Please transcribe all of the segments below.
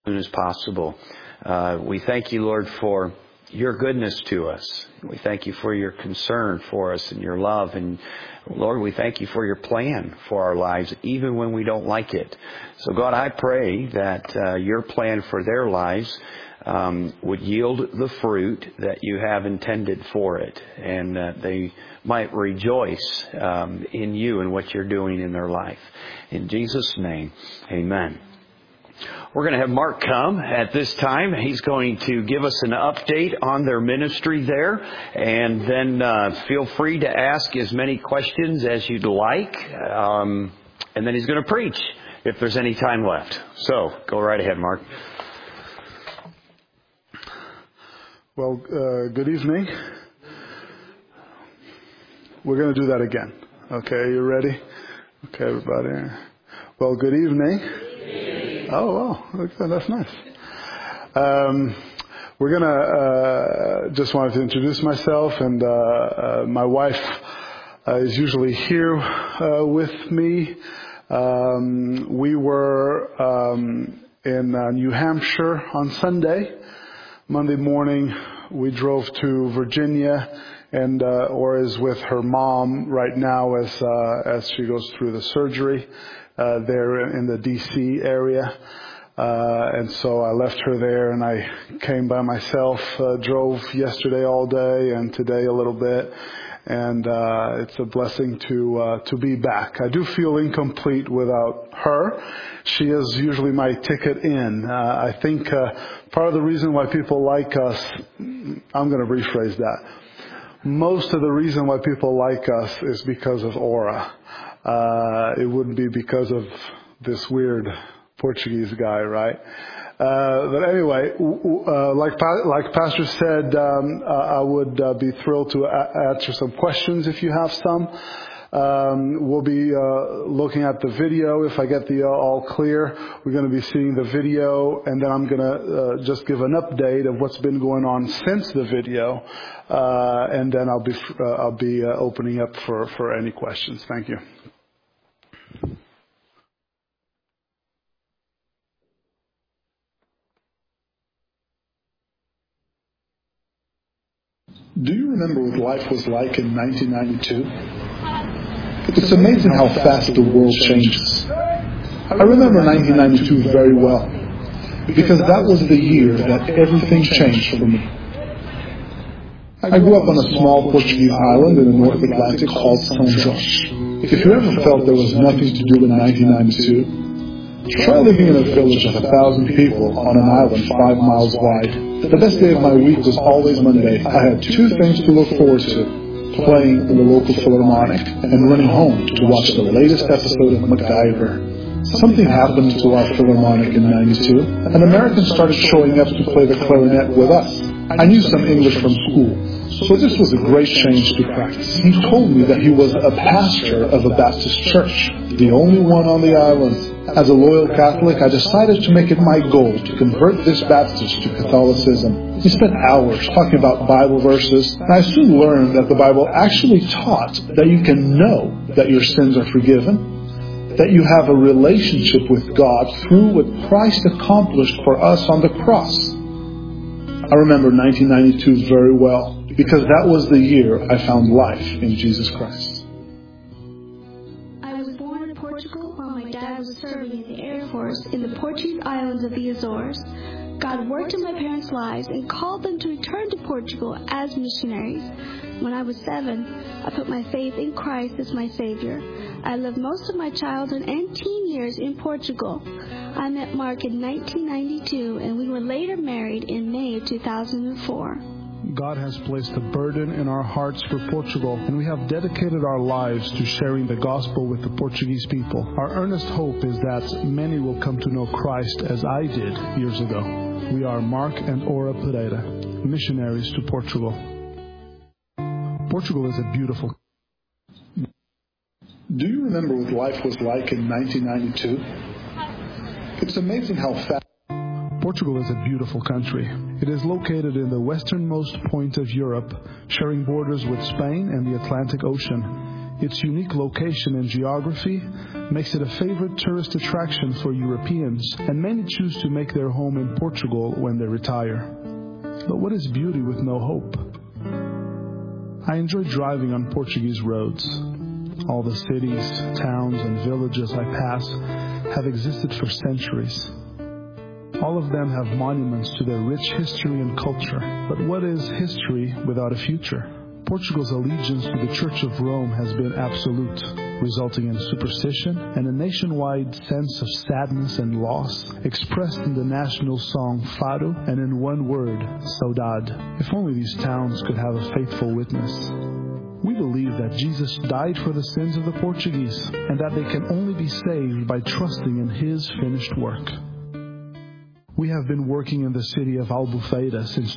soon as possible. We thank you, Lord, for your goodness to us. We thank you for your concern for us and your love. And Lord, we thank you for your plan for our lives, even when we don't like it. So God, I pray that your plan for their lives would yield the fruit that you have intended for it, and that they might rejoice in you and what you're doing in their life. In Jesus' name, amen. We're going to have Mark come at this time. He's going to give us an update on their ministry there. And then feel free to ask as many questions as you'd like. And then he's going to preach if there's any time left. So go right ahead, Mark. Well, good evening. We're going to do that again. Okay, you ready? Okay, everybody. Well, good evening. Oh, wow. Okay, that's nice. We're going to just wanted to introduce myself, and my wife is usually here with me. We were in New Hampshire on Sunday. Monday morning, we drove to Virginia, and Ora is with her mom right now as she goes through the surgery. There in the D.C. area. And so I left her there and I came by myself, drove yesterday all day and today a little bit. And it's a blessing to be back. I do feel incomplete without her. She is usually my ticket in. I think part of the reason why people like us, I'm going to rephrase that. Most of the reason why people like us is because of Ora. It wouldn't be because of this weird Portuguese guy, right? But anyway, like Pastor said, I would be thrilled to answer some questions if you have some. We'll be looking at the video. If I get the all clear, we're going to be seeing the video, and then I'm going to just give an update of what's been going on since the video, and then I'll be opening up for any questions. Thank you. Do you remember what life was like in 1992? It's amazing how fast the world changes. I remember 1992 very well, because that was the year that everything changed for me. I grew up on a small Portuguese island in the North Atlantic called São Jorge. If you ever felt there was nothing to do in 1992, try living in a village of 1,000 people on an island 5 miles wide. The best day of my week was always Monday. I had two things to look forward to: playing in the local Philharmonic and running home to watch the latest episode of MacGyver. Something happened to our Philharmonic in 92. An American started showing up to play the clarinet with us. I knew some English from school, so this was a great change to practice. He told me that he was a pastor of a Baptist church, the only one on the island. As a loyal Catholic, I decided to make it my goal to convert this Baptist to Catholicism. We spent hours talking about Bible verses, and I soon learned that the Bible actually taught that you can know that your sins are forgiven, that you have a relationship with God through what Christ accomplished for us on the cross. I remember 1992 very well, because that was the year I found life in Jesus Christ. In the Portuguese islands of the Azores. God worked in my parents' lives and called them to return to Portugal as missionaries. When I was 7, I put my faith in Christ as my Savior. I lived most of my childhood and teen years in Portugal. I met Mark in 1992, and we were later married in May of 2004. God has placed a burden in our hearts for Portugal, and we have dedicated our lives to sharing the gospel with the Portuguese people. Our earnest hope is that many will come to know Christ as I did years ago. We are Mark and Ora Pereira, missionaries to Portugal. Portugal is a beautiful country. Do you remember what life was like in 1992? It's amazing how fast... Portugal is a beautiful country. It is located in the westernmost point of Europe, sharing borders with Spain and the Atlantic Ocean. Its unique location and geography makes it a favorite tourist attraction for Europeans, and many choose to make their home in Portugal when they retire. But what is beauty with no hope? I enjoy driving on Portuguese roads. All the cities, towns, and villages I pass have existed for centuries. All of them have monuments to their rich history and culture. But what is history without a future? Portugal's allegiance to the Church of Rome has been absolute, resulting in superstition and a nationwide sense of sadness and loss, expressed in the national song Fado and in one word, Saudade. If only these towns could have a faithful witness. We believe that Jesus died for the sins of the Portuguese, and that they can only be saved by trusting in His finished work. We have been working in the city of Albufeira since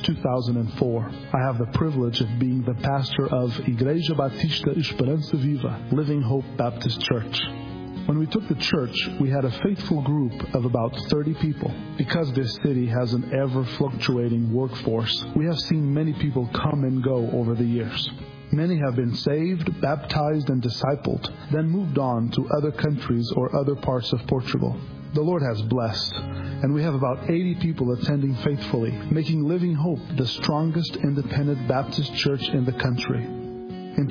2004. I have the privilege of being the pastor of Igreja Batista Esperança Viva, Living Hope Baptist Church. When we took the church, we had a faithful group of about 30 people. Because this city has an ever-fluctuating workforce, we have seen many people come and go over the years. Many have been saved, baptized, and discipled, then moved on to other countries or other parts of Portugal. The Lord has blessed, and we have about 80 people attending faithfully, making Living Hope the strongest independent Baptist church in the country. In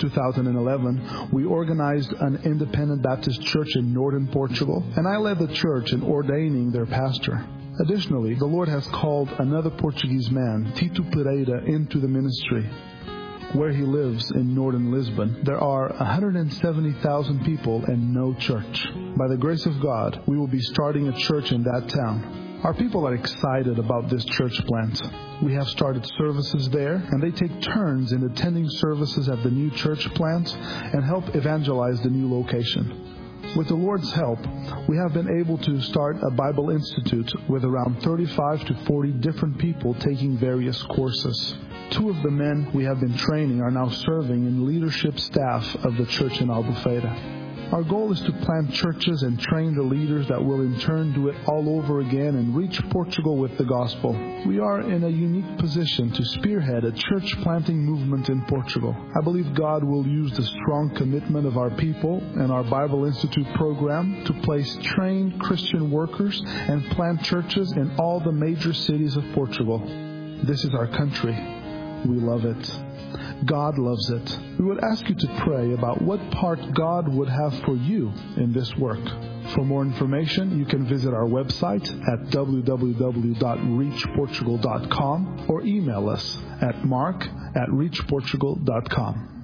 2011, we organized an independent Baptist church in northern Portugal, and I led the church in ordaining their pastor. Additionally, the Lord has called another Portuguese man, Tito Pereira, into the ministry. Where he lives in northern Lisbon, there are 170,000 people and no church. By the grace of God, we will be starting a church in that town. Our people are excited about this church plant. We have started services there, and they take turns in attending services at the new church plant and help evangelize the new location. With the Lord's help, we have been able to start a Bible Institute with around 35 to 40 different people taking various courses. 2 of the men we have been training are now serving in leadership staff of the church in Albufeira. Our goal is to plant churches and train the leaders that will in turn do it all over again and reach Portugal with the gospel. We are in a unique position to spearhead a church planting movement in Portugal. I believe God will use the strong commitment of our people and our Bible Institute program to place trained Christian workers and plant churches in all the major cities of Portugal. This is our country. We love it. God loves it. We would ask you to pray about what part God would have for you in this work. For more information, you can visit our website at www.reachportugal.com or email us at mark@reachportugal.com.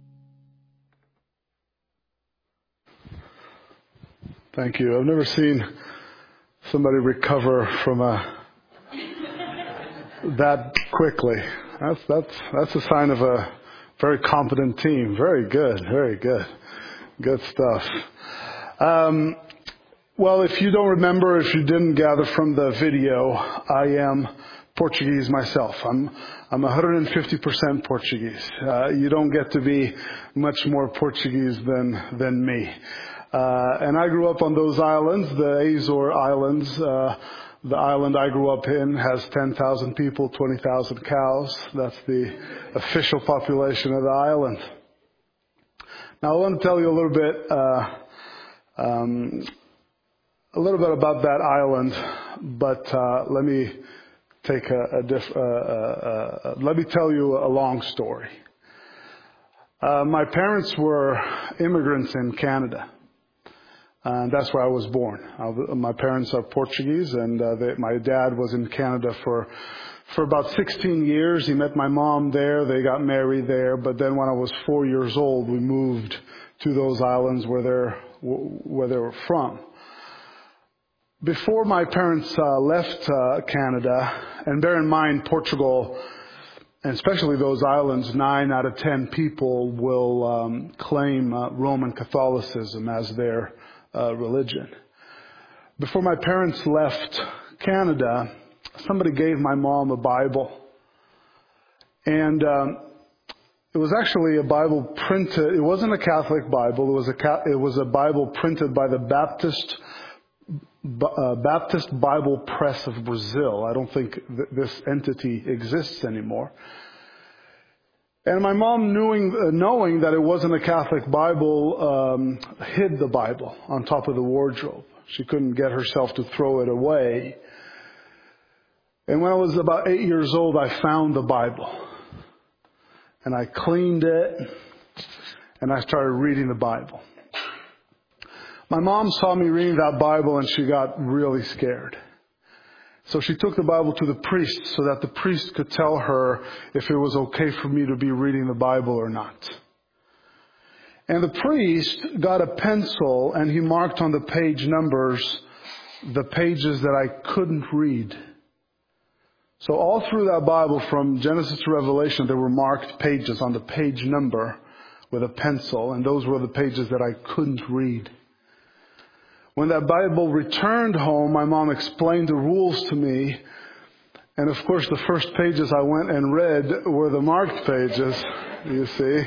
Thank you. I've never seen somebody recover from that quickly. That's a sign of a very competent team. Very good. Good stuff. Well, if you don't remember, if you didn't gather from the video, I am Portuguese myself. I'm 150% Portuguese. You don't get to be much more Portuguese than me. And I grew up on those islands, the Azores Islands. The island I grew up in has 10,000 people, 20,000 cows. That's the official population of the island. Now I want to tell you a little bit about that island, but let me let me tell you a long story. My parents were immigrants in Canada. And that's where I was born. My parents are Portuguese, and my dad was in Canada for about 16 years. He met my mom there. They got married there. But then when I was 4 years old, we moved to those islands where they were from. Before my parents left Canada, and bear in mind, Portugal, and especially those islands, 9 out of 10 people will claim Roman Catholicism as their religion. Before my parents left Canada, somebody gave my mom a Bible. And it was actually a Bible printed. It wasn't a Catholic Bible. It was a Bible printed by the Baptist Bible Press of Brazil. I don't think this entity exists anymore. And my mom, knowing that it wasn't a Catholic Bible, hid the Bible on top of the wardrobe. She couldn't get herself to throw it away. And when I was about 8 years old, I found the Bible. And I cleaned it, and I started reading the Bible. My mom saw me reading that Bible, and she got really scared. So she took the Bible to the priest so that the priest could tell her if it was okay for me to be reading the Bible or not. And the priest got a pencil and he marked on the page numbers the pages that I couldn't read. So all through that Bible, from Genesis to Revelation, there were marked pages on the page number with a pencil, and those were the pages that I couldn't read. When that Bible returned home, my mom explained the rules to me. And of course, the first pages I went and read were the marked pages, you see.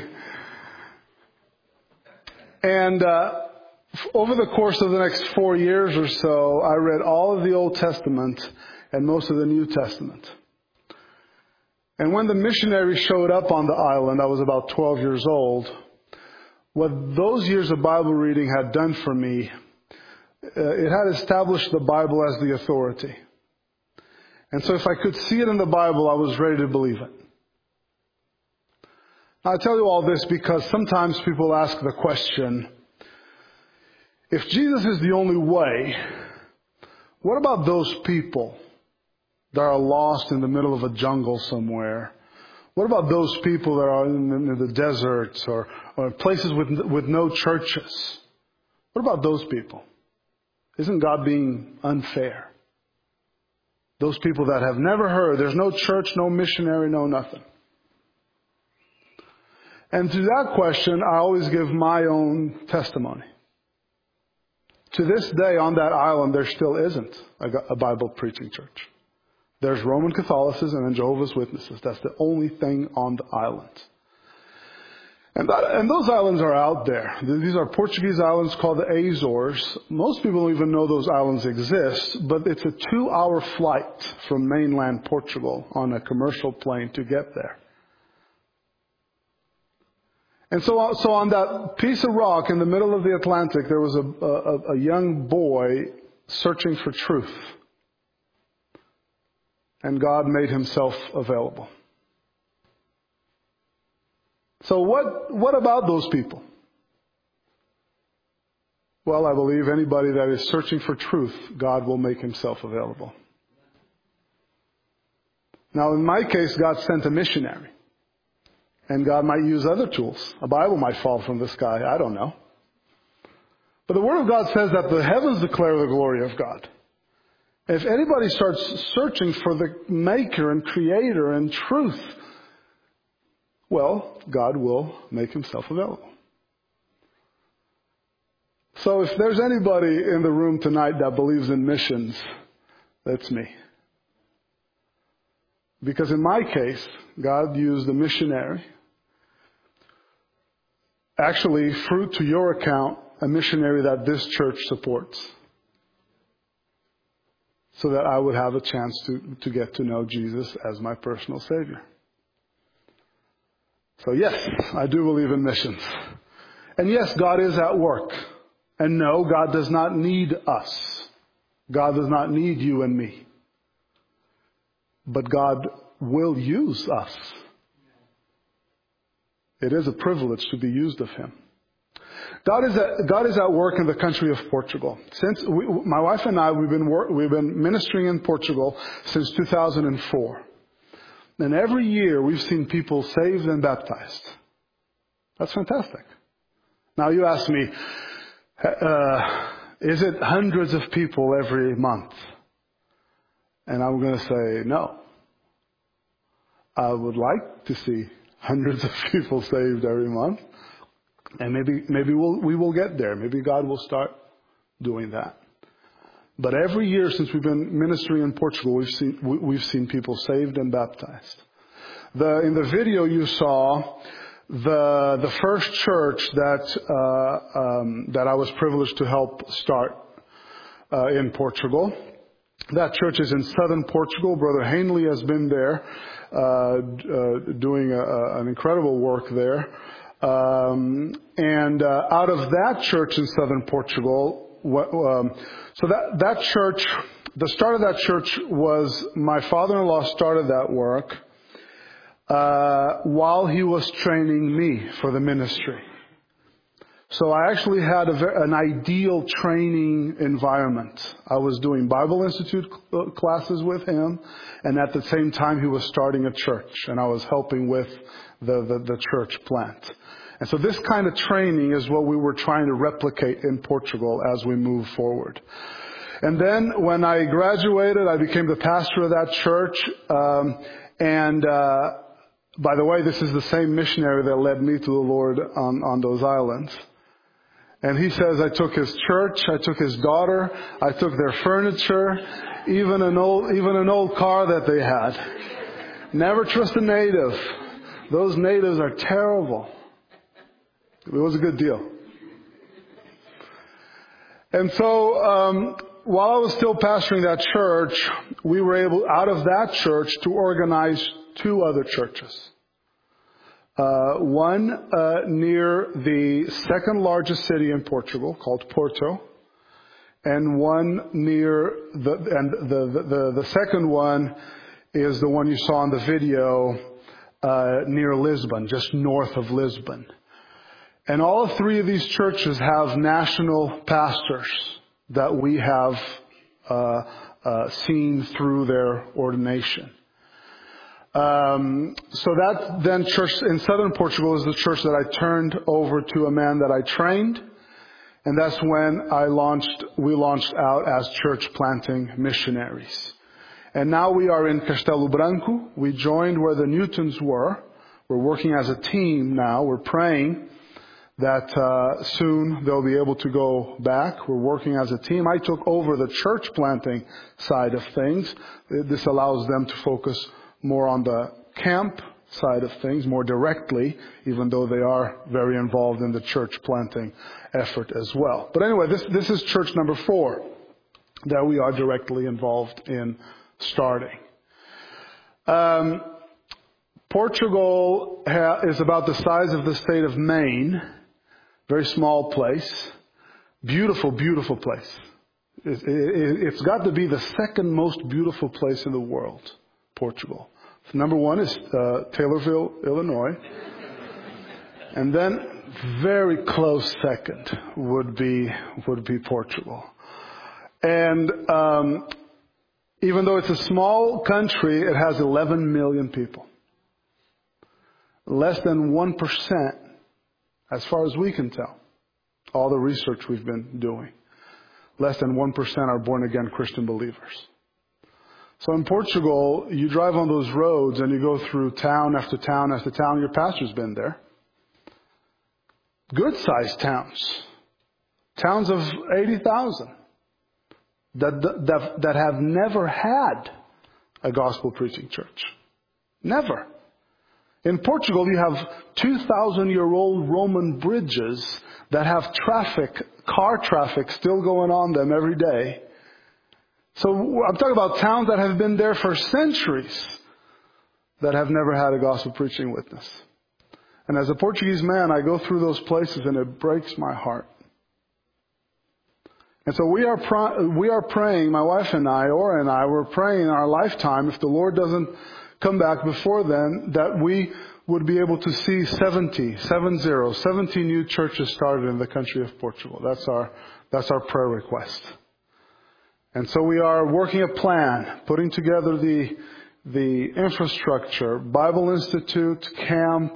And over the course of the next 4 years or so, I read all of the Old Testament and most of the New Testament. And when the missionary showed up on the island, I was about 12 years old. What those years of Bible reading had done for me, it had established the Bible as the authority. And so if I could see it in the Bible, I was ready to believe it. Now, I tell you all this because sometimes people ask the question, if Jesus is the only way, what about those people that are lost in the middle of a jungle somewhere? What about those people that are in the deserts or places with no churches? What about those people? Isn't God being unfair? Those people that have never heard, there's no church, no missionary, no nothing. And to that question, I always give my own testimony. To this day, on that island, there still isn't a Bible preaching church. There's Roman Catholicism and Jehovah's Witnesses. That's the only thing on the island. And those islands are out there. These are Portuguese islands called the Azores. Most people don't even know those islands exist, but it's a 2-hour flight from mainland Portugal on a commercial plane to get there. And so on that piece of rock in the middle of the Atlantic, there was a young boy searching for truth. And God made himself available. So what about those people? Well, I believe anybody that is searching for truth, God will make himself available. Now, in my case, God sent a missionary. And God might use other tools. A Bible might fall from the sky. I don't know. But the Word of God says that the heavens declare the glory of God. If anybody starts searching for the Maker and Creator and truth, well, God will make himself available. So if there's anybody in the room tonight that believes in missions, that's me. Because in my case, God used a missionary. Actually, fruit to your account, a missionary that this church supports. So that I would have a chance to get to know Jesus as my personal Savior. So yes, I do believe in missions. And yes, God is at work. And no, God does not need us. God does not need you and me. But God will use us. It is a privilege to be used of Him. God is at work in the country of Portugal. Since my wife and I, we've been ministering in Portugal since 2004. And every year we've seen people saved and baptized. That's fantastic. Now you ask me, is it hundreds of people every month? And I'm going to say no. I would like to see hundreds of people saved every month. And maybe we will get there. Maybe God will start doing that. But every year since we've been ministering in Portugal, we've seen people saved and baptized. In the video you saw, the first church that I was privileged to help start in Portugal, That church is in southern Portugal. Brother Hanley has been there, doing an incredible work there. And out of that church in southern Portugal, so that church, the start of that church was my father-in-law started that work while he was training me for the ministry. So I actually had an ideal training environment. I was doing Bible Institute classes with him, and at the same time he was starting a church, and I was helping with the church plant. And so this kind of training is what we were trying to replicate in Portugal as we move forward. And then when I graduated, I became the pastor of that church, by the way, this is the same missionary that led me to the Lord on those islands. And he says, I took his church, I took his daughter, I took their furniture, even an old car that they had. Never trust a native. Those natives are terrible. It was a good deal. And so, while I was still pastoring that church, we were able, out of that church, to organize 2 other churches. One near the second largest city in Portugal, called Porto, and one near the second one is the one you saw in the video near Lisbon, just north of Lisbon. And all 3 of these churches have national pastors that we have seen through their ordination. So that then church in southern Portugal is the church that I turned over to a man that I trained. And that's when we launched out as church planting missionaries. And now we are in Castelo Branco. We joined where the Newtons were. We're working as a team now. We're praying that soon they'll be able to go back. We're working as a team. I took over the church planting side of things. This allows them to focus more on the camp side of things, more directly, even though they are very involved in the church planting effort as well. But anyway, this is church number 4 that we are directly involved in starting. Portugal is about the size of the state of Maine. Very small place. Beautiful, beautiful place. It's got to be the second most beautiful place in the world, Portugal. Number 1 is Taylorville, Illinois. And then very close second would be Portugal. And even though it's a small country, it has 11 million people. Less than 1%, as far as we can tell, all the research we've been doing, less than 1% are born-again Christian believers. So in Portugal, you drive on those roads and you go through town after town after town. Your pastor's been there. Good-sized towns. Towns of 80,000 that have never had a gospel preaching church. Never. In Portugal, you have 2,000-year-old Roman bridges that have car traffic still going on them every day. So I'm talking about towns that have been there for centuries that have never had a gospel preaching witness. And as a Portuguese man, I go through those places and it breaks my heart. And so we are praying, my wife and I, Ora and I, we're praying in our lifetime, if the Lord doesn't come back before then, that we would be able to see 70 new churches started in the country of Portugal. That's our prayer request. And so we are working a plan, putting together the infrastructure, Bible Institute, camp,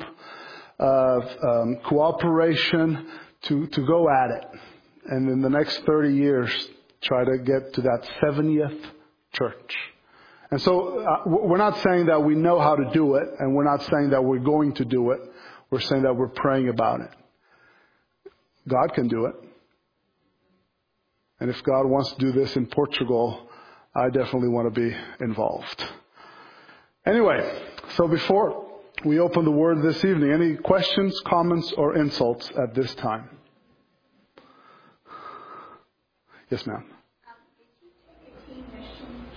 cooperation to go at it. And in the next 30 years, try to get to that 70th church. And so we're not saying that we know how to do it, and we're not saying that we're going to do it. We're saying that we're praying about it. God can do it. And if God wants to do this in Portugal, I definitely want to be involved. Anyway, so before we open the Word this evening, any questions, comments, or insults at this time? Yes, ma'am. Did you take a team mission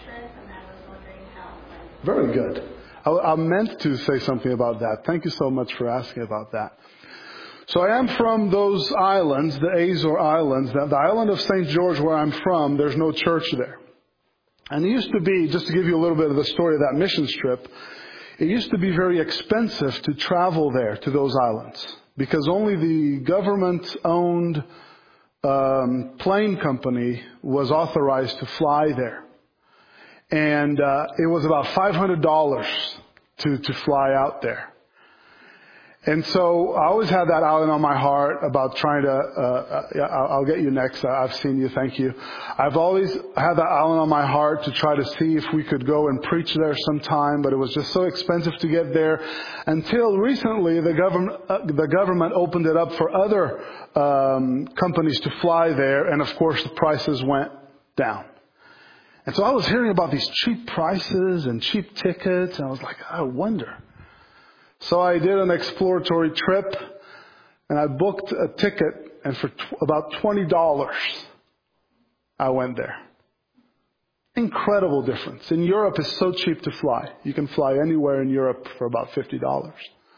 Very good. I meant to say something about that. Thank you so much for asking about that. So I am from those islands, the Azores Islands. The island of St. George where I'm from, there's no church there. And it used to be, just to give you a little bit of the story of that missions trip, it used to be very expensive to travel there to those islands because only the government-owned plane company was authorized to fly there. And it was about $500 to fly out there. And so I always had that island on my heart about trying to, I'll get you next. I've seen you. Thank you. I've always had that island on my heart to try to see if we could go and preach there sometime, but it was just so expensive to get there until recently the government opened it up for other companies to fly there. And of course the prices went down. And so I was hearing about these cheap prices and cheap tickets, and I was like, I wonder. So I did an exploratory trip, and I booked a ticket, and for about $20, I went there. Incredible difference. In Europe, it's so cheap to fly. You can fly anywhere in Europe for about $50.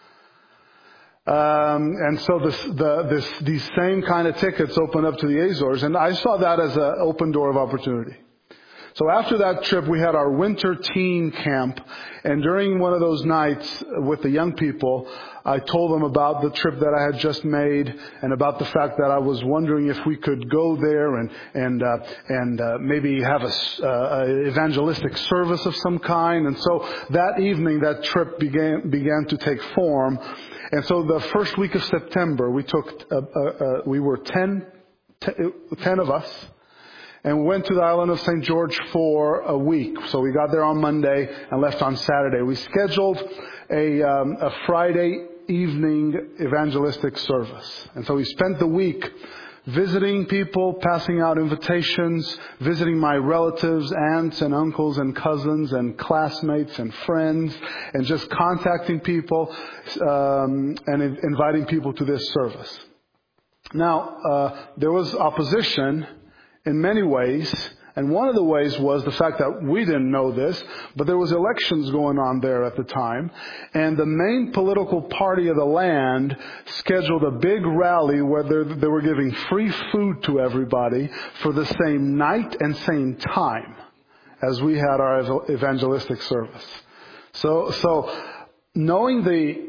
And so these same kind of tickets open up to the Azores, and I saw that as an open door of opportunity. So after that trip, we had our winter teen camp. And during one of those nights with the young people, I told them about the trip that I had just made and about the fact that I was wondering if we could go there and maybe have a evangelistic service of some kind. And so that evening, that trip began to take form. And so the first week of September, we were 10 of us. And we went to the island of St. George for a week. So we got there on Monday and left on Saturday. We scheduled a Friday evening evangelistic service. And so we spent the week visiting people, passing out invitations, visiting my relatives, aunts and uncles and cousins and classmates and friends, and just contacting people and inviting people to this service. Now, there was opposition in many ways, and one of the ways was the fact that we didn't know this, but there was elections going on there at the time, and the main political party of the land scheduled a big rally where they were giving free food to everybody for the same night and same time as we had our evangelistic service. So knowing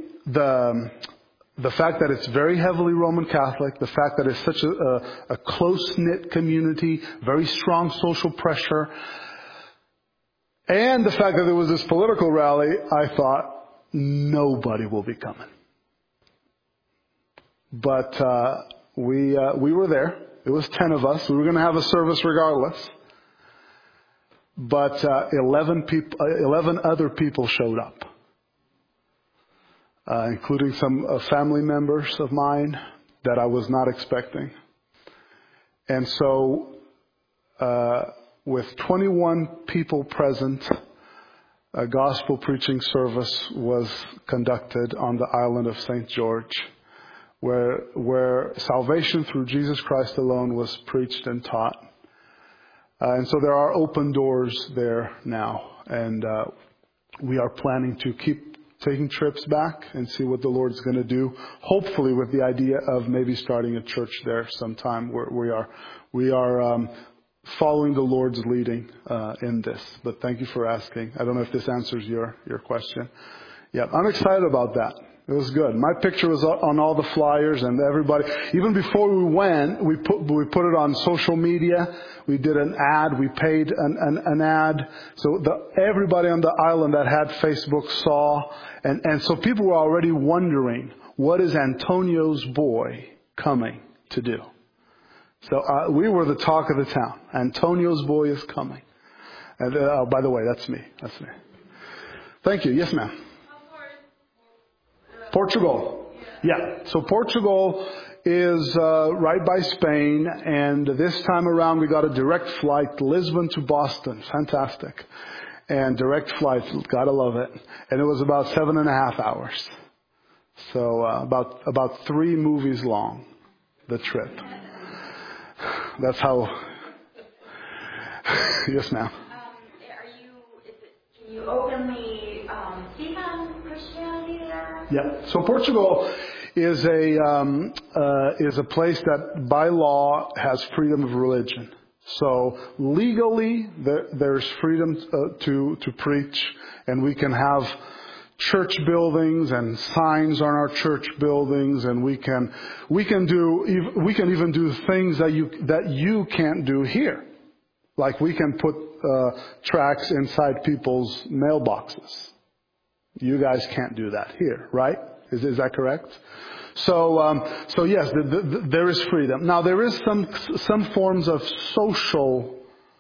the fact that it's very heavily Roman Catholic, the fact that it's such a close-knit community, very strong social pressure, and the fact that there was this political rally, I thought, nobody will be coming. But we were there. It was 10 of us. We were going to have a service regardless. But 11 other people showed up. Including some family members of mine that I was not expecting. And so, with 21 people present, a gospel preaching service was conducted on the island of St. George, where salvation through Jesus Christ alone was preached and taught. And so there are open doors there now, and we are planning to keep taking trips back and see what the Lord's going to do. Hopefully, with the idea of maybe starting a church there sometime. We are following the Lord's leading in this. But thank you for asking. I don't know if this answers your question. Yeah, I'm excited about that. It was good. My picture was on all the flyers, and everybody. Even before we went, we put it on social media. We did an ad. We paid an ad. So everybody on the island that had Facebook saw, and so people were already wondering, what is Antonio's boy coming to do? So we were the talk of the town. Antonio's boy is coming. And by the way, that's me. That's me. Thank you. Yes, ma'am. Portugal. Yeah. So Portugal is right by Spain, and this time around we got a direct flight, Lisbon to Boston. Fantastic. And direct flight, gotta love it. And it was about 7.5 hours. So about 3 movies long, the trip. That's how. Yes, ma'am. Can you openly speak on Christianity there? Yeah. So Portugal is a place that by law has freedom of religion. So legally, there's freedom to preach, and we can have church buildings and signs on our church buildings, and we can even do things that you can't do here. Like we can put tracts inside people's mailboxes. You guys can't do that here, right? Is that correct? So yes, there is freedom. Now there is some forms of social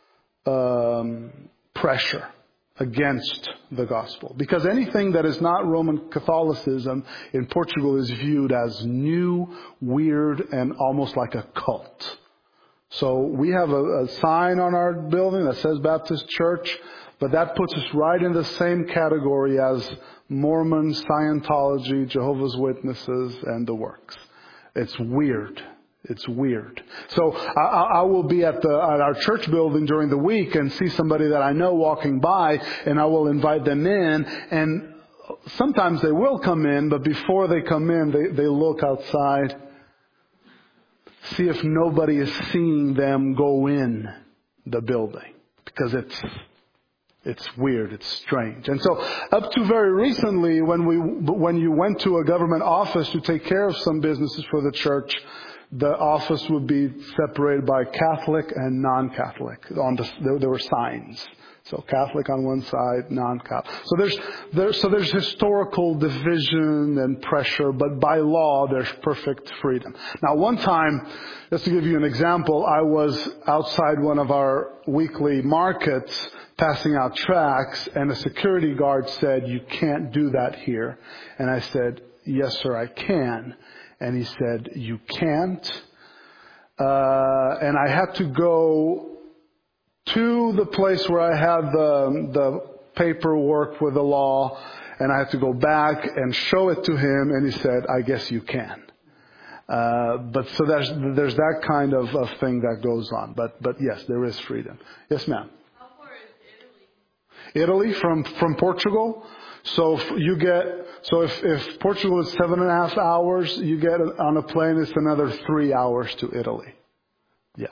pressure against the gospel, because anything that is not Roman Catholicism in Portugal is viewed as new, weird, and almost like a cult. So we have a sign on our building that says Baptist Church, but that puts us right in the same category as Mormons, Scientology, Jehovah's Witnesses, and the works. It's weird. It's weird. So I will be at our church building during the week and see somebody that I know walking by, and I will invite them in, and sometimes they will come in, but before they come in, they look outside, see if nobody is seeing them go in the building, because it's weird, it's strange. And so up to very recently, when you went to a government office to take care of some businesses for the church, the office would be separated by Catholic and non-Catholic. There were signs. So Catholic on one side, non-Catholic. So there's historical division and pressure, but by law there's perfect freedom. Now one time, just to give you an example, I was outside one of our weekly markets passing out tracts, and a security guard said, "You can't do that here." And I said, "Yes, sir, I can." And he said, "You can't?" And I had to go to the place where I had the paperwork with the law, and I had to go back and show it to him, and he said, "I guess you can." But so there's that kind of thing that goes on. But yes, there is freedom. Yes, ma'am. How far is Italy? Italy from Portugal. So if Portugal is 7.5 hours, you get on a plane, it's another 3 hours to Italy. Yeah.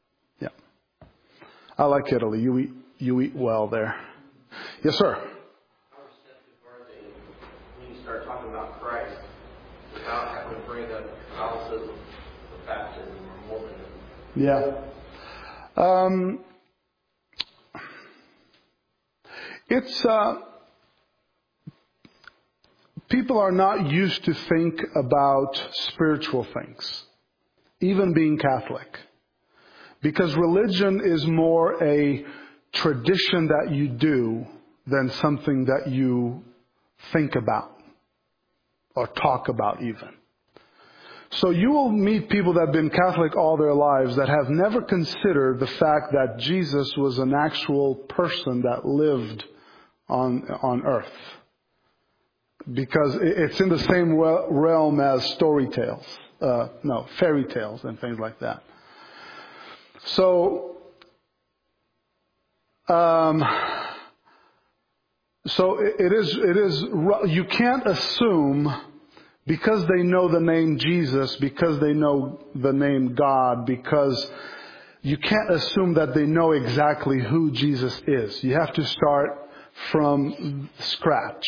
I like Italy. You eat well there. Yes, sir. How receptive are they when you start talking about Christ without having to bring up Catholicism or baptism or Mormonism? Yeah. It's people are not used to think about spiritual things, even being Catholic. Because religion is more a tradition that you do than something that you think about or talk about even. So you will meet people that have been Catholic all their lives that have never considered the fact that Jesus was an actual person that lived on earth. Because it's in the same realm as fairy tales and things like that. So it is. You can't assume because they know the name Jesus, because they know the name God, because you can't assume that they know exactly who Jesus is. You have to start from scratch,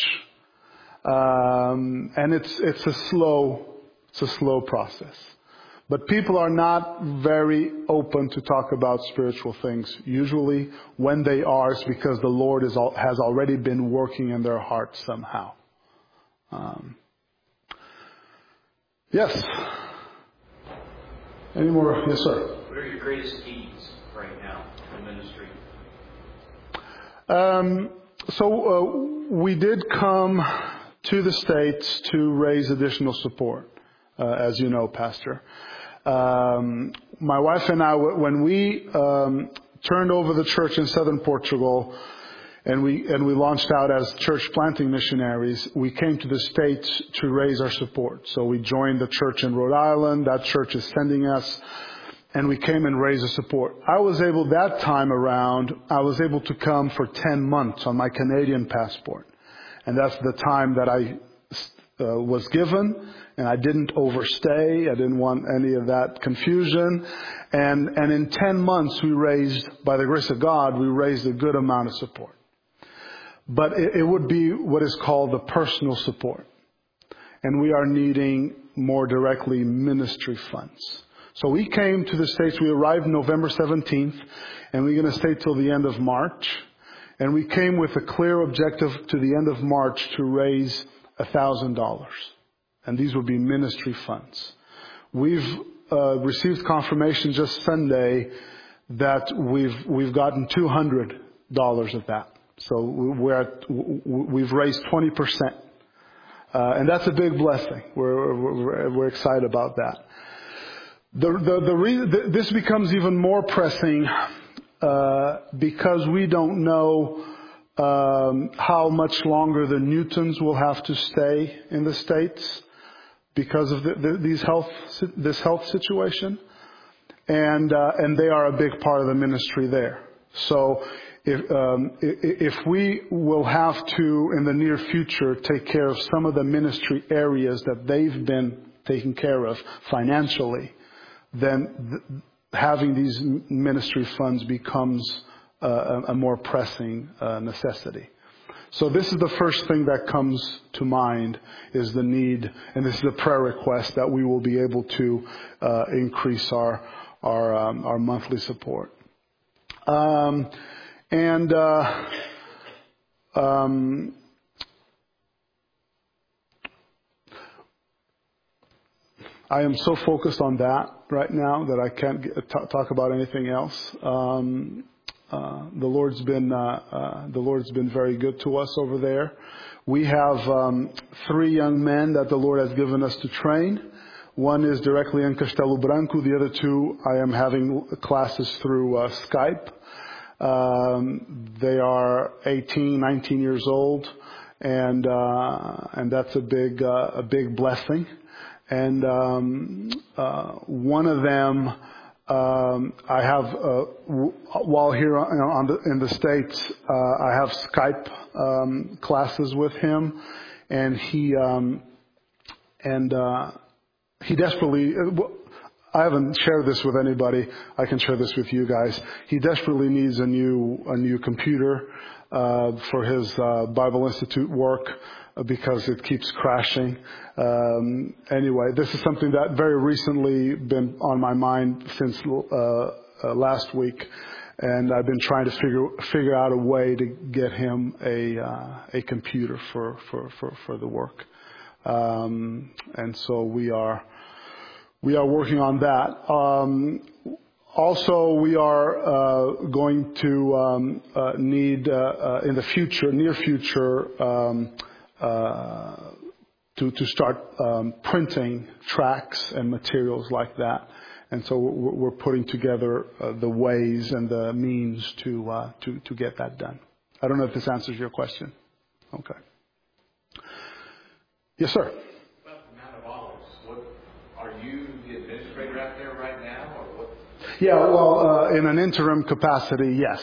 and it's a slow process. But people are not very open to talk about spiritual things. Usually when they are, it's because the Lord has already been working in their hearts somehow. Yes. Any more? Yes, sir. What are your greatest needs right now in ministry? So we did come to the States to raise additional support, as you know, Pastor. My wife and I, when we turned over the church in southern Portugal, and we launched out as church planting missionaries, we came to the States to raise our support. So we joined the church in Rhode Island. That church is sending us and we came and raised the support. That time around, I was able to come for 10 months on my Canadian passport. And that's the time that I was given, and I didn't overstay. I didn't want any of that confusion. And in 10 months, by the grace of God, we raised a good amount of support. But it would be what is called the personal support. And we are needing more directly ministry funds. So we came to the States. We arrived November 17th, and we're going to stay till the end of March. And we came with a clear objective to the end of March to raise $1,000. And these would be ministry funds. We've received confirmation just Sunday that we've gotten $200 of that. So we've raised 20%. And that's a big blessing. We're excited about that. This becomes even more pressing because we don't know how much longer the Newtons will have to stay in the States because of this health situation, and they are a big part of the ministry there. So if we will have to in the near future take care of some of the ministry areas that they've been taking care of financially, then having these ministry funds becomes a more pressing necessity. So this is the first thing that comes to mind, is the need, and this is a prayer request, that we will be able to increase our monthly support. I am so focused on that right now that I can't talk about anything else. The Lord's been very good to us over there. We have 3 young men that the Lord has given us to train. One is directly in Castelo Branco. The other 2, I am having classes through Skype. They are 18, 19 years old, and that's a big blessing. And one of them, I have while here in the States, I have Skype classes with him, and he desperately. I haven't shared this with anybody. I can share this with you guys. He desperately needs a new computer for his Bible Institute work, because it keeps crashing. Anyway, this is something that very recently been on my mind since last week, and I've been trying to figure out a way to get him a computer for the work. And so we are working on that. Also, we are going to need in the near future, to start printing tracts and materials like that, and so we're putting together the ways and the means to get that done. I don't know if this answers your question. Okay. Yes, sir. About the Mount of Olives, are you the administrator out there right now, or what? Yeah, well, in an interim capacity, yes.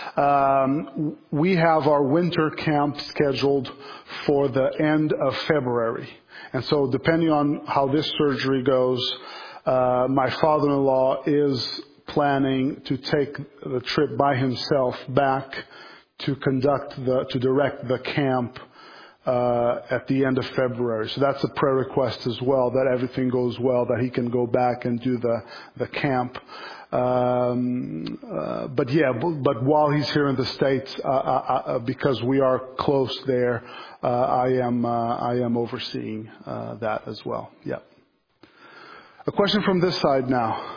We have our winter camp scheduled for the end of February. And so depending on how this surgery goes, my father-in-law is planning to take the trip by himself back to direct the camp at the end of February. So that's a prayer request as well, that everything goes well, that he can go back and do the camp. But while he's here in the States, because we are close there, I am overseeing that as well. Yeah. A question from this side now.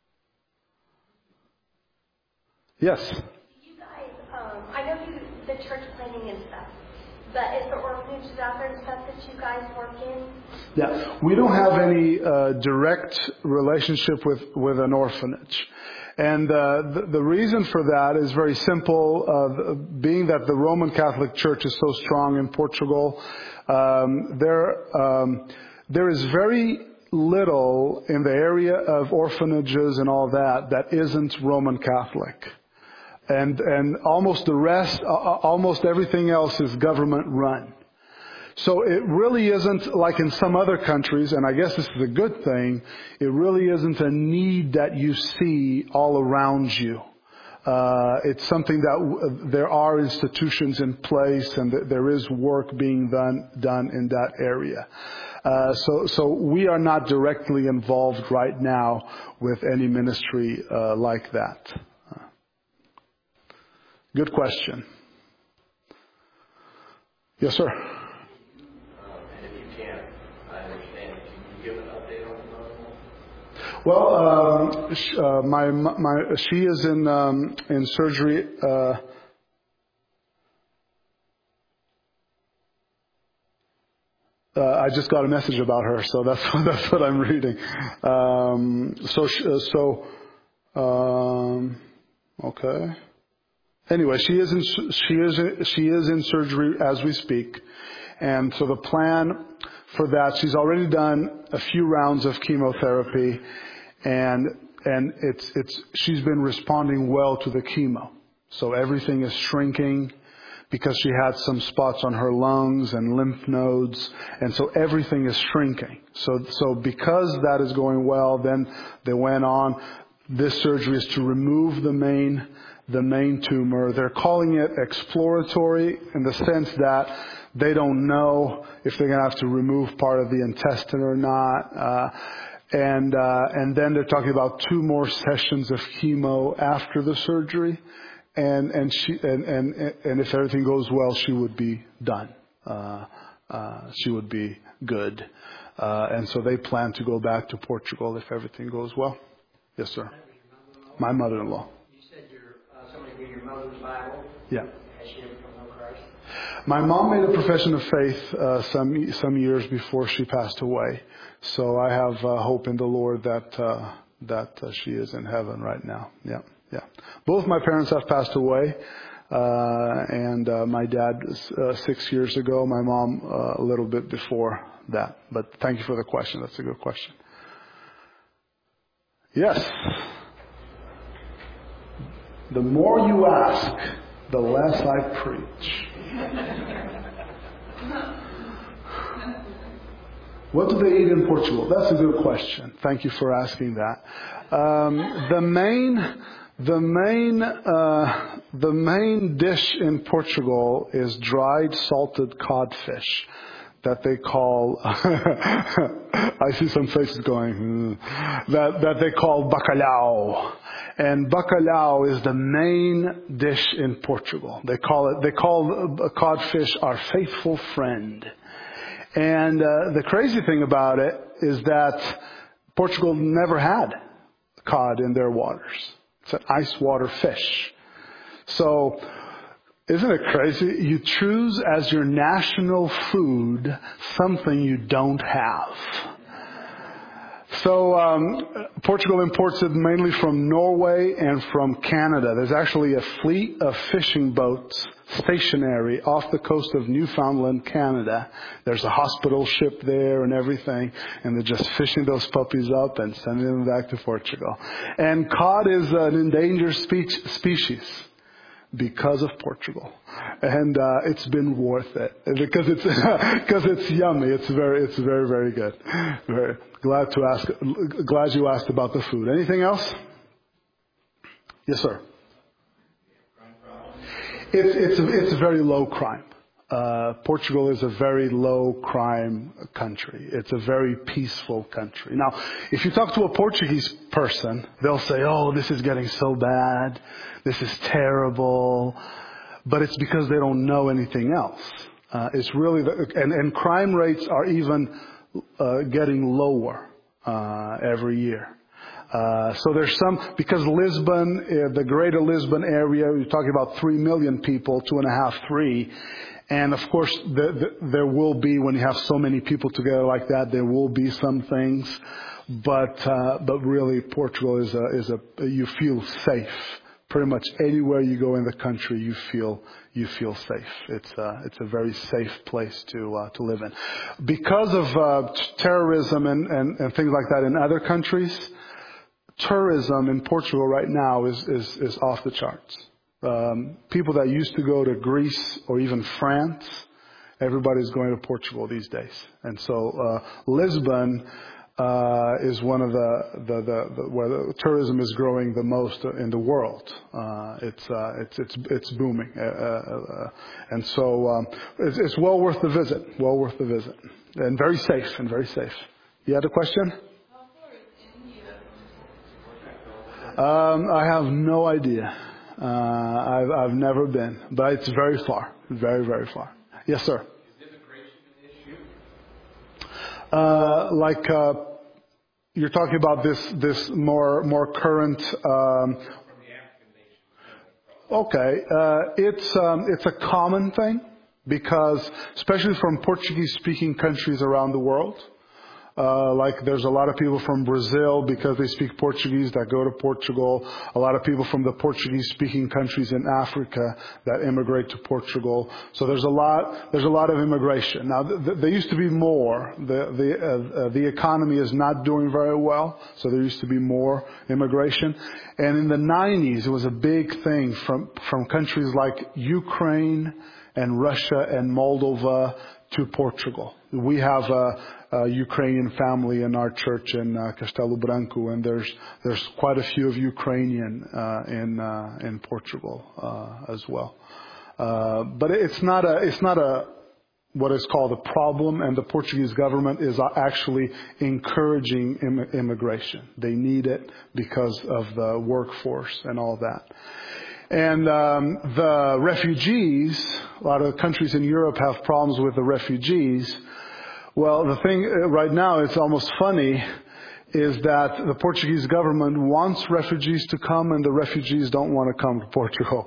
Yes. You guys, I know the church planning and stuff, but is there orphanages out there and stuff that you guys work in? Yeah, we don't have any direct relationship with an orphanage. And the reason for that is very simple. Being that the Roman Catholic Church is so strong in Portugal, there is very little in the area of orphanages and all that isn't Roman Catholic. And almost the rest, almost everything else is government run. So it really isn't like in some other countries, and I guess this is a good thing, it really isn't a need that you see all around you. It's something that there are institutions in place and that there is work being done in that area. So we are not directly involved right now with any ministry like that. Good question. Yes, sir. And if you can't, I understand. Can you give an update on the mother-in-law? Well, she is in surgery. I just got a message about her, so that's what I'm reading. Okay. Anyway, she is in surgery as we speak, and so the plan for that, she's already done a few rounds of chemotherapy, and she's been responding well to the chemo. So everything is shrinking because she had some spots on her lungs and lymph nodes, and so everything is shrinking. So because that is going well, then they went on. This surgery is to remove the main tumor. They're calling it exploratory in the sense that they don't know if they're going to have to remove part of the intestine or not. And then they're talking about 2 more sessions of chemo after the surgery. And if everything goes well, she would be done. She would be good. And so they plan to go back to Portugal if everything goes well. Yes, sir. My mother-in-law. You said somebody gave your mother's Bible. Yeah. Has she ever come to know Christ? My mom made a profession of faith some years before she passed away. So I have hope in the Lord that she is in heaven right now. Yeah. Yeah. Both my parents have passed away, and my dad 6 years ago, my mom a little bit before that. But thank you for the question. That's a good question. Yes. The more you ask, the less I preach. What do they eat in Portugal? That's a good question. Thank you for asking that. The main dish in Portugal is dried salted codfish that they call, I see some faces going, that they call bacalhau. And bacalhau is the main dish in Portugal. They call codfish our faithful friend. And the crazy thing about it is that Portugal never had cod in their waters. It's an ice water fish. So, isn't it crazy? You choose as your national food something you don't have. So Portugal imports it mainly from Norway and from Canada. There's actually a fleet of fishing boats stationary off the coast of Newfoundland, Canada. There's a hospital ship there and everything, and they're just fishing those puppies up and sending them back to Portugal. And cod is an endangered species because of Portugal, and it's been worth it because it's yummy. It's very, very good. Very glad you asked about the food. Anything else? Yes, sir. It's a very low crime. Portugal is a very low crime country. It's a very peaceful country. Now, if you talk to a Portuguese person, they'll say, "Oh, this is getting so bad. This is terrible." But it's because they don't know anything else. It's really, and crime rates are even getting lower every year. So there's because Lisbon, the greater Lisbon area, you're talking about 3 million people, 2.5, 3. And of course, there will be, when you have so many people together like that, there will be some things. But really, Portugal is you feel safe Pretty much anywhere you go in the country, you feel safe. It's a very safe place to live in. Because of terrorism and things like that in other countries, tourism in Portugal right now is off the charts. People that used to go to Greece or even France, everybody's going to Portugal these days. And so Lisbon is one of the where the tourism is growing the most in the world. It's booming, and so it's well worth the visit. Well worth the visit, and very safe. You had a question? I have no idea. I've never been, but it's very far, very, very far. Yes, sir. Is immigration an issue? You're talking about this more current. Okay, it's a common thing because especially from Portuguese-speaking countries around the world. There's a lot of people from Brazil because they speak Portuguese that go to Portugal. A lot of people from the Portuguese-speaking countries in Africa that immigrate to Portugal. So there's a lot of immigration. Now, there used to be more. The economy is not doing very well, so there used to be more immigration. And in the 90s, it was a big thing from countries like Ukraine and Russia and Moldova to Portugal. We have a Ukrainian family in our church in Castelo Branco, and there's quite a few of Ukrainian in Portugal as well. But it's not a what is called a problem, and the Portuguese government is actually encouraging immigration. They need it because of the workforce and all that. And the refugees, a lot of countries in Europe have problems with the refugees. Well, the thing right now, it's almost funny, is that the Portuguese government wants refugees to come and the refugees don't want to come to Portugal.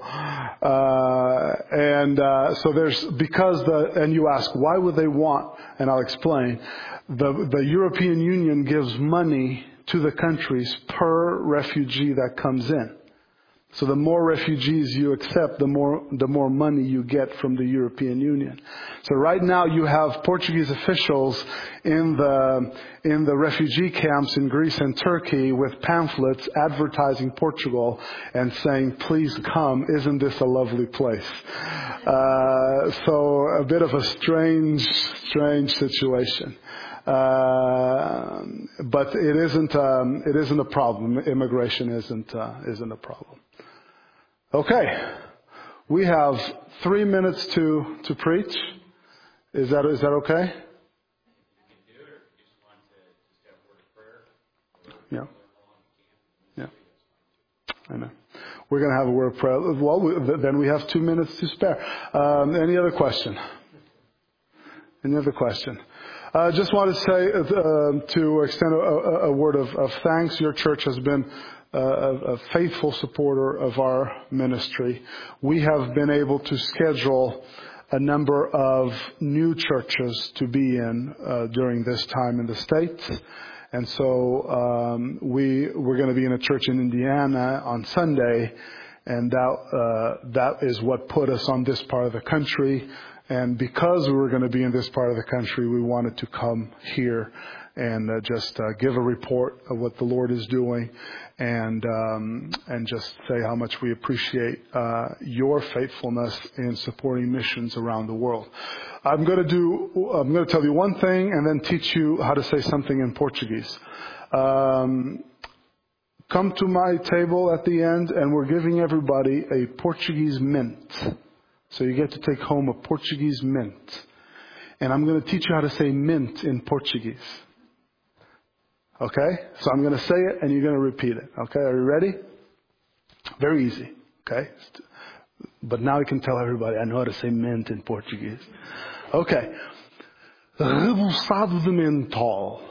So and you ask, why would they want? And I'll explain. The European Union gives money to the countries per refugee that comes in. So the more refugees you accept, the more money you get from the European Union. So right now you have Portuguese officials in the refugee camps in Greece and Turkey with pamphlets advertising Portugal and saying, "Please come, isn't this a lovely place?" So a bit of a strange situation. But it isn't a problem. Immigration isn't a problem. Okay, we have 3 minutes to preach. Is that okay? Yeah. I know. We're going to have a word of prayer. Well, then we have 2 minutes to spare. Any other question? Any other question? I just want to say to extend a word of thanks. Your church has been a faithful supporter of our ministry. We have been able to schedule a number of new churches to be in during this time in the States. And so we're going to be in a church in Indiana on Sunday, and that is what put us on this part of the country. And because we were going to be in this part of the country, we wanted to come here and just give a report of what the Lord is doing, and just say how much we appreciate your faithfulness in supporting missions around the world. I'm going to tell you one thing and then teach you how to say something in Portuguese. Come to my table at the end, and we're giving everybody a Portuguese mint. So you get to take home a Portuguese mint. And I'm going to teach you how to say mint in Portuguese. Okay? So I'm going to say it and you're going to repeat it. Okay? Are you ready? Very easy. Okay? But now you can tell everybody I know how to say mint in Portuguese. Okay. Rebuçado de mentol.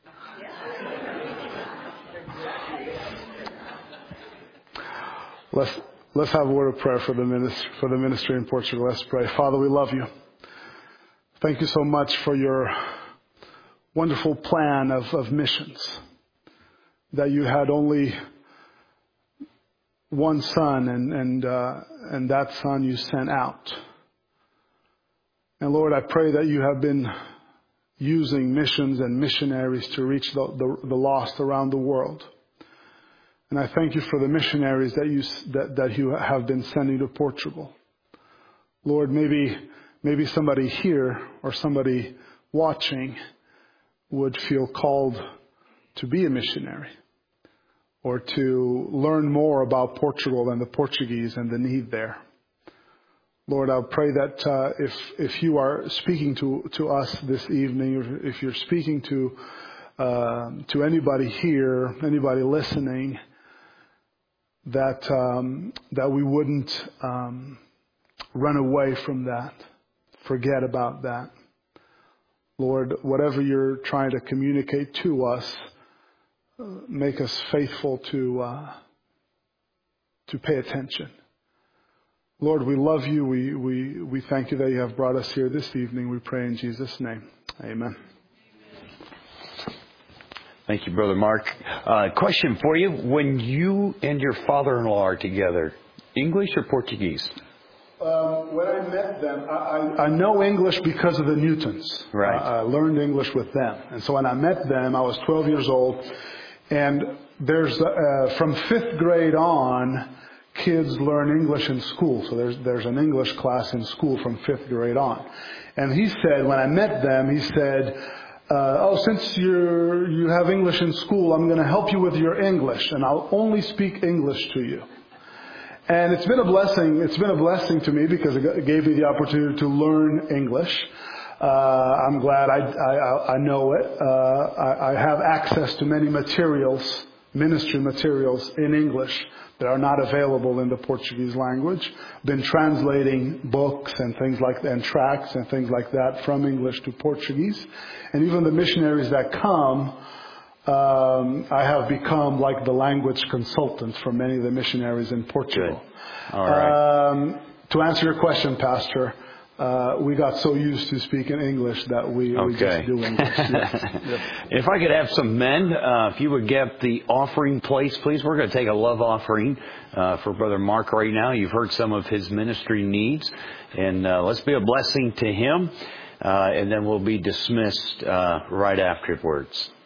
Let's have a word of prayer for the ministry in Portugal. Let's pray. Father, we love you. Thank you so much for your wonderful plan of missions. That you had only one son, and that son you sent out. And Lord, I pray that you have been using missions and missionaries to reach the lost around the world. And I thank you for the missionaries that you have been sending to Portugal. Lord, maybe somebody here or somebody watching would feel called to be a missionary or to learn more about Portugal and the Portuguese and the need there. Lord, I pray that if you are speaking to us this evening, or if you're speaking to anybody here, anybody listening, that we wouldn't run away from that, forget about that. Lord, whatever you're trying to communicate to us, make us faithful to pay attention. Lord, we love you. We thank you that you have brought us here this evening. We pray in Jesus' name. Amen. Thank you, Brother Mark. Question for you. When you and your father-in-law are together, English or Portuguese? When I met them, I know English because of the Newtons. Right. I learned English with them. And so when I met them, I was 12 years old. And there's, from 5th grade on, kids learn English in school. So there's an English class in school from 5th grade on. And he said, when I met them, he said, since you have English in school, I'm going to help you with your English, and I'll only speak English to you. And it's been a blessing. It's been a blessing to me because it gave me the opportunity to learn English. I'm glad I know it. I have access to many materials, ministry materials in English that are not available in the Portuguese language. Been translating books and things like that, and tracts and things like that from English to Portuguese. And even the missionaries that come, I have become like the language consultant for many of the missionaries in Portugal. Good. All right. To answer your question, Pastor, we got so used to speaking English that we just do English. Yes. Yep. If I could have some men, if you would get the offering place, please. We're going to take a love offering for Brother Mark right now. You've heard some of his ministry needs, and let's be a blessing to him, and then we'll be dismissed right afterwards.